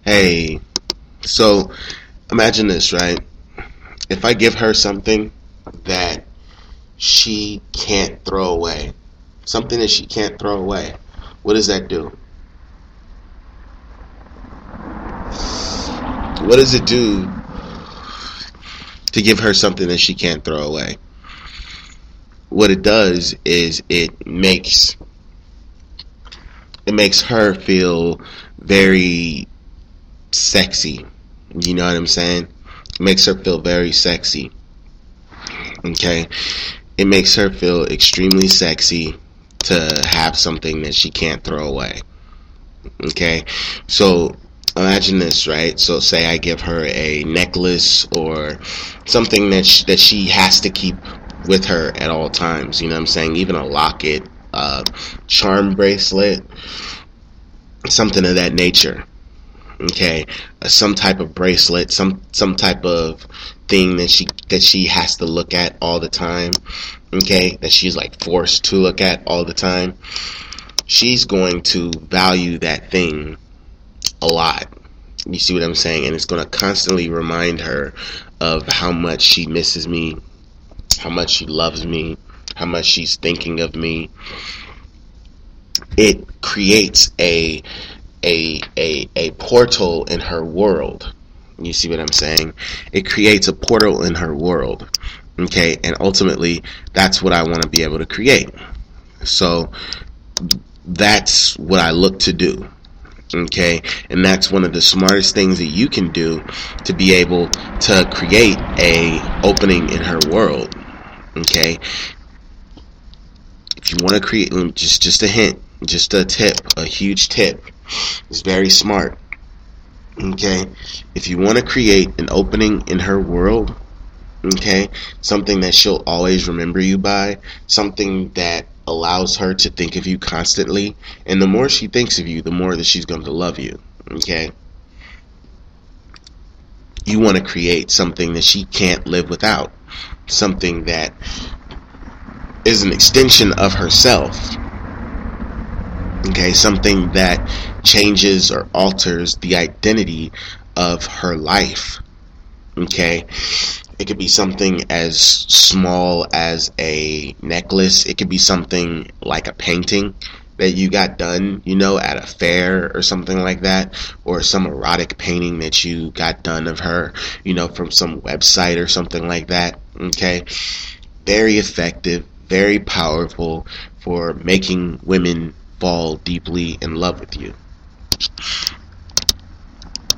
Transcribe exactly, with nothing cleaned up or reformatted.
Hey, so imagine this, right? If I give her something that she can't throw away, something that she can't throw away, what does that do? What does it do to give her something that she can't throw away? What it does is it makes it makes her feel very sexy. You know what I'm saying? It makes her feel very sexy. Okay? It makes her feel extremely sexy to have something that she can't throw away. Okay? So imagine this, right? So say I give her a necklace or something that she, that she has to keep with her at all times. You know what I'm saying? Even a locket, a charm bracelet, something of that nature. Okay, uh, some type of bracelet, some some type of thing that she that she has to look at all the time. Okay, that she's like forced to look at all the time. She's going to value that thing a lot. You see what I'm saying? And it's going to constantly remind her of how much she misses me, how much she loves me, how much she's thinking of me. It creates a a a a portal in her world. You see what I'm saying? It creates a portal in her world. Okay, and ultimately that's what I want to be able to create. So that's what I look to do. Okay, and that's one of the smartest things that you can do to be able to create a opening in her world. Okay, if you want to create, just just a hint, just a tip, a huge tip. It's very smart. Okay, if you want to create an opening in her world, okay, something that she'll always remember you by, something that allows her to think of you constantly, and the more she thinks of you, the more that she's going to love you. Okay, you want to create something that she can't live without, something that is an extension of herself. Okay, something that changes or alters the identity of her life. Okay, it could be something as small as a necklace. It could be something like a painting that you got done, you know, at a fair or something like that, or some erotic painting that you got done of her, you know, from some website or something like that. Okay, very effective, very powerful for making women fall deeply in love with you.